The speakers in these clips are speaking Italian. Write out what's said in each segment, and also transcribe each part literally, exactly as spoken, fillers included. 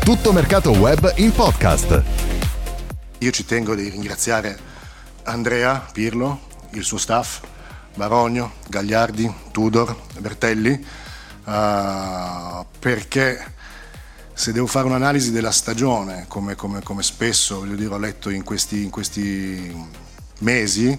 Tutto Mercato Web in podcast. Io ci tengo di ringraziare Andrea Pirlo, il suo staff, Barogno, Gagliardi, Tudor, Bertelli, uh, perché se devo fare un'analisi della stagione, come, come, come spesso voglio dire, ho letto in questi, in questi mesi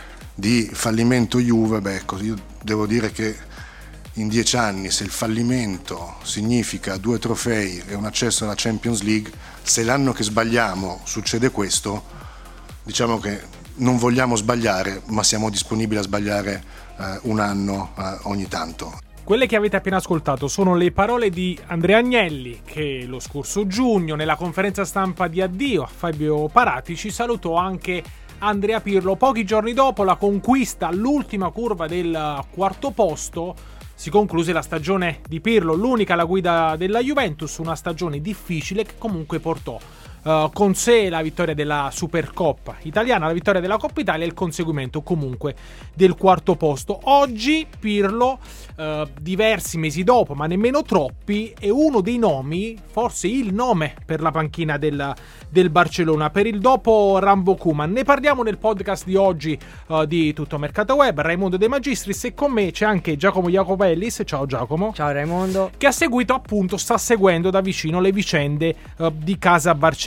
di fallimento Juve, beh, ecco, io devo dire che in dieci anni, se il fallimento significa due trofei e un accesso alla Champions League, se l'anno che sbagliamo succede questo, diciamo che non vogliamo sbagliare, ma siamo disponibili a sbagliare eh, un anno eh, ogni tanto. Quelle che avete appena ascoltato sono le parole di Andrea Agnelli, che lo scorso giugno nella conferenza stampa di addio a Fabio Paratici salutò anche Andrea Pirlo. Pochi giorni dopo la conquista all'ultima curva del quarto posto si concluse la stagione di Pirlo, l'unica alla guida della Juventus, una stagione difficile che comunque portò Uh, con sé la vittoria della Supercoppa italiana, la vittoria della Coppa Italia e il conseguimento comunque del quarto posto. Oggi Pirlo, uh, diversi mesi dopo, ma nemmeno troppi, è uno dei nomi, forse il nome per la panchina del, del Barcellona, per il dopo Rambo Koeman. Ne parliamo nel podcast di oggi uh, di Tutto Mercato Web. Raimondo De Magistris, e con me c'è anche Giacomo Iacobellis. Ciao Giacomo. Ciao Raimondo. Che ha seguito, appunto, sta seguendo da vicino le vicende uh, di casa Barcellona.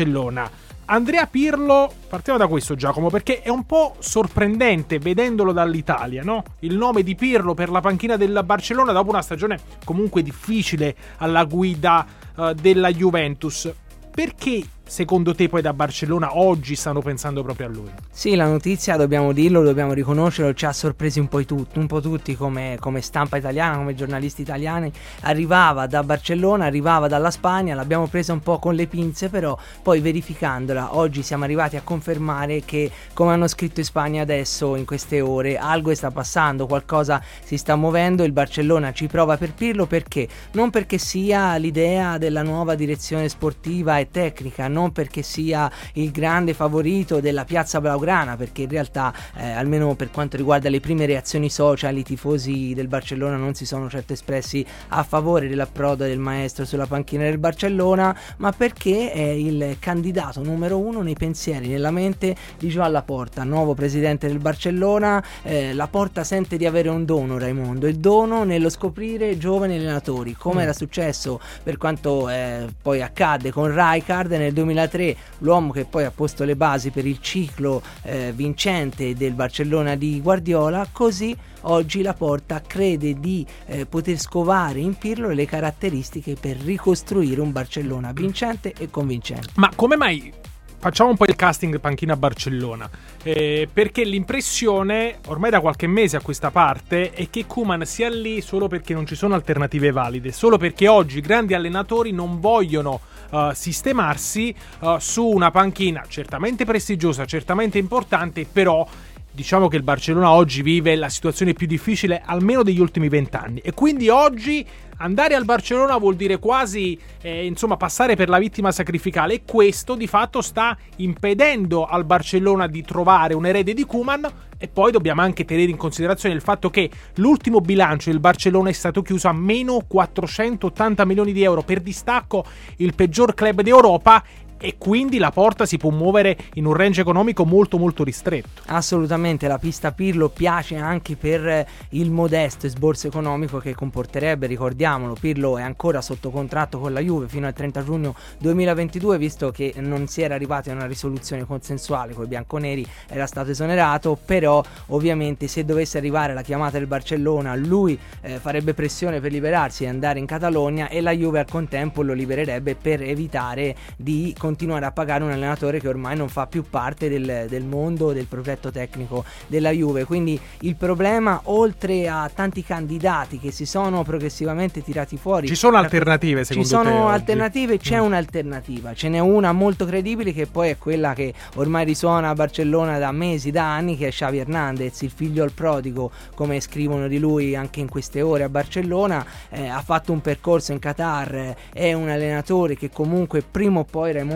Andrea Pirlo, partiamo da questo Giacomo, perché è un po' sorprendente vedendolo dall'Italia, no? Il nome di Pirlo per la panchina del Barcellona dopo una stagione comunque difficile alla guida uh, della Juventus. Perché secondo te poi da Barcellona oggi stanno pensando proprio a lui? Sì, la notizia, dobbiamo dirlo, dobbiamo riconoscerlo, ci ha sorpresi un po' tutti, un po' tutti come, come stampa italiana, come giornalisti italiani. Arrivava da Barcellona, arrivava dalla Spagna, l'abbiamo presa un po' con le pinze, però poi verificandola oggi siamo arrivati a confermare che, come hanno scritto in Spagna adesso in queste ore, algo sta passando, qualcosa si sta muovendo. Il Barcellona ci prova per Pirlo, perché? Non perché sia l'idea della nuova direzione sportiva e tecnica, non perché sia il grande favorito della piazza blaugrana, perché in realtà eh, almeno per quanto riguarda le prime reazioni social i tifosi del Barcellona non si sono certo espressi a favore dell'approdo del maestro sulla panchina del Barcellona, ma perché è il candidato numero uno nei pensieri, nella mente di Joan Laporta, nuovo presidente del Barcellona. eh, Laporta sente di avere un dono, Raimondo, il dono nello scoprire giovani allenatori, come mm. era successo per quanto eh, poi accadde con Rijkaard nel duemilatré, l'uomo che poi ha posto le basi per il ciclo eh, vincente del Barcellona di Guardiola. Così oggi Laporta crede di eh, poter scovare in Pirlo le caratteristiche per ricostruire un Barcellona vincente e convincente. Ma come mai? Facciamo un po' il casting panchina Barcellona, eh, perché l'impressione ormai da qualche mese a questa parte è che Koeman sia lì solo perché non ci sono alternative valide, solo perché oggi i grandi allenatori non vogliono uh, sistemarsi uh, su una panchina certamente prestigiosa, certamente importante, però diciamo che il Barcellona oggi vive la situazione più difficile almeno degli ultimi vent'anni, e quindi oggi andare al Barcellona vuol dire quasi eh, insomma passare per la vittima sacrificale, e questo di fatto sta impedendo al Barcellona di trovare un erede di Koeman. E poi dobbiamo anche tenere in considerazione il fatto che l'ultimo bilancio del Barcellona è stato chiuso a meno quattrocentottanta milioni di euro, per distacco il peggior club d'Europa, e quindi Laporta si può muovere in un range economico molto molto ristretto. Assolutamente, la pista Pirlo piace anche per il modesto esborso economico che comporterebbe. Ricordiamolo, Pirlo è ancora sotto contratto con la Juve fino al trenta giugno duemilaventidue, visto che non si era arrivati a una risoluzione consensuale con i bianconeri, era stato esonerato. Però ovviamente se dovesse arrivare la chiamata del Barcellona, lui eh, farebbe pressione per liberarsi e andare in Catalogna, e la Juve al contempo lo libererebbe per evitare di continuare a pagare un allenatore che ormai non fa più parte del, del mondo del progetto tecnico della Juve. Quindi il problema, oltre a tanti candidati che si sono progressivamente tirati fuori, ci sono alternative secondo ci sono te oggi? alternative, c'è mm. un'alternativa, ce n'è una molto credibile, che poi è quella che ormai risuona a Barcellona da mesi, da anni, che è Xavi Hernandez, il figlio al prodigo, come scrivono di lui anche in queste ore a Barcellona. Eh, ha fatto un percorso in Qatar, eh, è un allenatore che comunque prima o poi, Raimondo,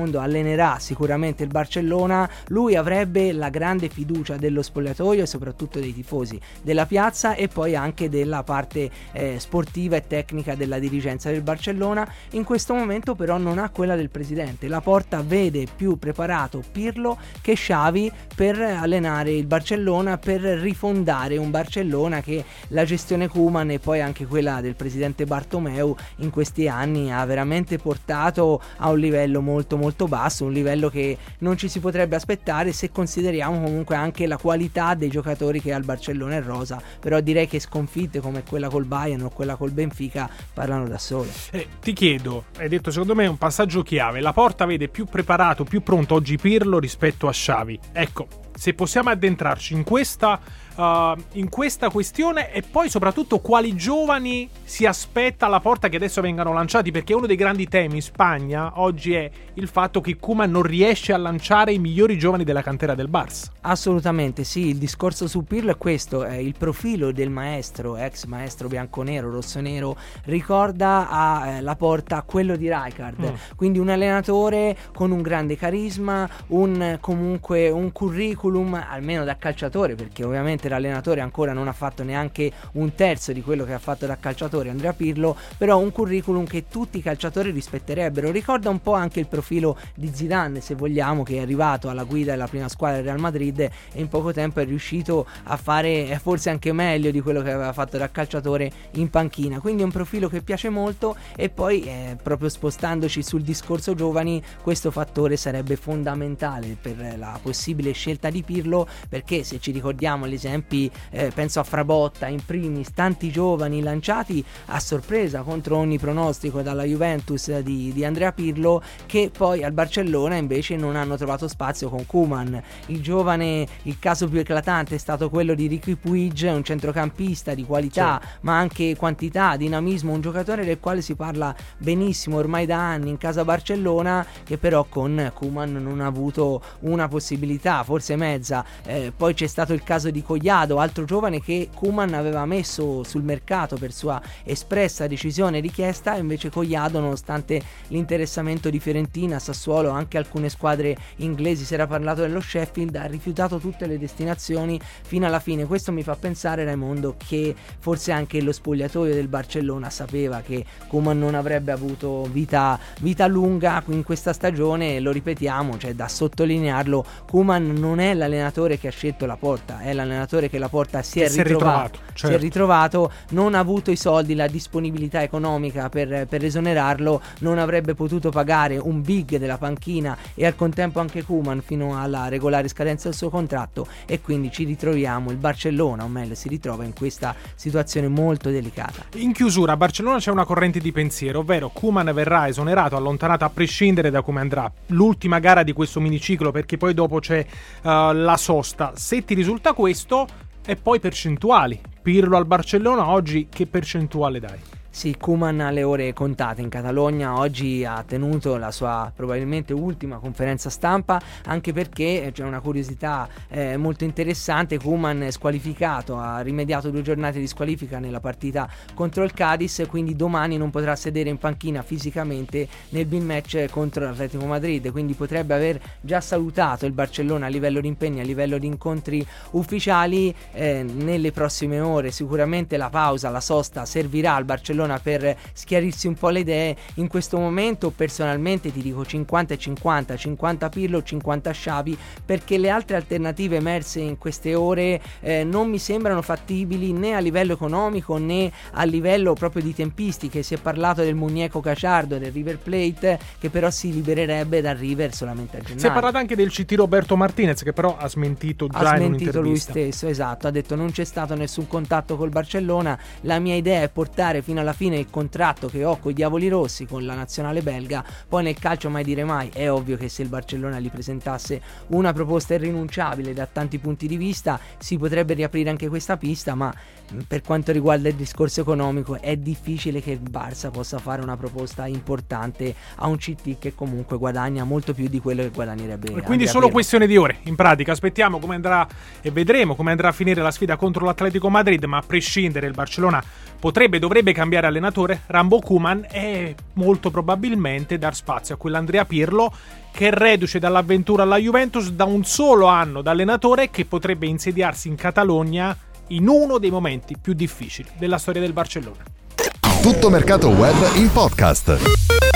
mondo, allenerà sicuramente il Barcellona, lui avrebbe la grande fiducia dello spogliatoio e soprattutto dei tifosi, della piazza e poi anche della parte eh, sportiva e tecnica della dirigenza del Barcellona. In questo momento però non ha quella del presidente. Laporta vede più preparato Pirlo che Xavi per allenare il Barcellona, per rifondare un Barcellona che la gestione Koeman e poi anche quella del presidente Bartomeu in questi anni ha veramente portato a un livello molto molto basso, un livello che non ci si potrebbe aspettare se consideriamo comunque anche la qualità dei giocatori che ha il Barcellona e rosa. Però direi che sconfitte come quella col Bayern o quella col Benfica parlano da sole. Eh, ti chiedo, hai detto secondo me un passaggio chiave, Laporta vede più preparato, più pronto oggi Pirlo rispetto a Xavi. Ecco, se possiamo addentrarci in questa uh, in questa questione e poi soprattutto quali giovani si aspetta Laporta che adesso vengano lanciati, perché uno dei grandi temi in Spagna oggi è il fatto che Koeman non riesce a lanciare i migliori giovani della cantera del Barça. Assolutamente sì, il discorso su Pirlo è questo, è il profilo del maestro, ex maestro bianconero, rossonero, ricorda a eh, Laporta quello di Rijkaard, mm. quindi un allenatore con un grande carisma, un comunque un curriculum almeno da calciatore, perché ovviamente l'allenatore ancora non ha fatto neanche un terzo di quello che ha fatto da calciatore Andrea Pirlo, però un curriculum che tutti i calciatori rispetterebbero. Ricorda un po' anche il profilo di Zidane, se vogliamo, che è arrivato alla guida della prima squadra del Real Madrid e in poco tempo è riuscito a fare forse anche meglio di quello che aveva fatto da calciatore in panchina, quindi è un profilo che piace molto. E poi eh, proprio spostandoci sul discorso giovani, questo fattore sarebbe fondamentale per la possibile scelta di Pirlo, perché se ci ricordiamo gli esempi, eh, penso a Frabotta in primis, tanti giovani lanciati a sorpresa contro ogni pronostico dalla Juventus di, di Andrea Pirlo, che poi al Barcellona invece non hanno trovato spazio con Koeman. Il giovane, il caso più eclatante è stato quello di Riqui Puig, un centrocampista di qualità, sì, ma anche quantità, dinamismo, un giocatore del quale si parla benissimo ormai da anni in casa Barcellona, che però con Koeman non ha avuto una possibilità, forse mezza. Eh, poi c'è stato il caso di Collado, altro giovane che Koeman aveva messo sul mercato per sua espressa decisione e richiesta, invece Collado, nonostante l'interessamento di Fiorentina, Sassuolo, anche alcune squadre inglesi, si era parlato dello Sheffield, ha rifiutato tutte le destinazioni fino alla fine. Questo mi fa pensare, Raimondo, che forse anche lo spogliatoio del Barcellona sapeva che Koeman non avrebbe avuto vita, vita lunga in questa stagione. Lo ripetiamo, cioè da sottolinearlo, Koeman non è l'allenatore che ha scelto Laporta, è l'allenatore che Laporta si è, si ritrovato, è ritrovato, certo. si è ritrovato, non ha avuto i soldi, la disponibilità economica per, per esonerarlo, non avrebbe potuto pagare un big della panchina e al contempo anche Koeman fino alla regolare scadenza del suo contratto, e quindi ci ritroviamo, il Barcellona o meglio si ritrova in questa situazione molto delicata. In chiusura, a Barcellona c'è una corrente di pensiero, ovvero Koeman verrà esonerato, allontanato a prescindere da come andrà l'ultima gara di questo miniciclo, perché poi dopo c'è uh, la sosta. Se ti risulta questo, e poi percentuali, Pirlo al Barcellona oggi che percentuale dai? Sì, Koeman ha le ore contate in Catalogna, oggi ha tenuto la sua probabilmente ultima conferenza stampa, anche perché c'è una curiosità eh, molto interessante. Koeman è squalificato, ha rimediato due giornate di squalifica nella partita contro il Cadiz, quindi domani non potrà sedere in panchina fisicamente nel big match contro l'Atletico Madrid, quindi potrebbe aver già salutato il Barcellona a livello di impegni, a livello di incontri ufficiali. Eh, nelle prossime ore sicuramente la pausa, la sosta servirà al Barcellona per schiarirsi un po' le idee. In questo momento personalmente ti dico cinquanta e cinquanta, cinquanta Pirlo, cinquanta Xavi, perché le altre alternative emerse in queste ore eh, non mi sembrano fattibili né a livello economico né a livello proprio di tempistiche. Si è parlato del Muñeco Gallardo del River Plate, che però si libererebbe dal River solamente a gennaio. Si è parlato anche del C T Roberto Martinez, che però ha smentito già ha in smentito lui un'intervista. stesso, esatto, ha detto non c'è stato nessun contatto col Barcellona, la mia idea è portare fino alla fine il contratto che ho con i Diavoli Rossi, con la nazionale belga. Poi nel calcio mai dire mai, è ovvio che se il Barcellona gli presentasse una proposta irrinunciabile da tanti punti di vista si potrebbe riaprire anche questa pista, ma per quanto riguarda il discorso economico è difficile che il Barça possa fare una proposta importante a un C T che comunque guadagna molto più di quello che guadagnerebbe. E quindi solo Pirlo. Questione di ore, in pratica. Aspettiamo come andrà e vedremo come andrà a finire la sfida contro l'Atletico Madrid, ma a prescindere il Barcellona potrebbe, dovrebbe cambiare cambiare allenatore Rambo Koeman e molto probabilmente dar spazio a quell'Andrea Pirlo che è reduce dall'avventura alla Juventus da un solo anno da allenatore, che potrebbe insediarsi in Catalogna in uno dei momenti più difficili della storia del Barcellona. Tutto mercato web in podcast.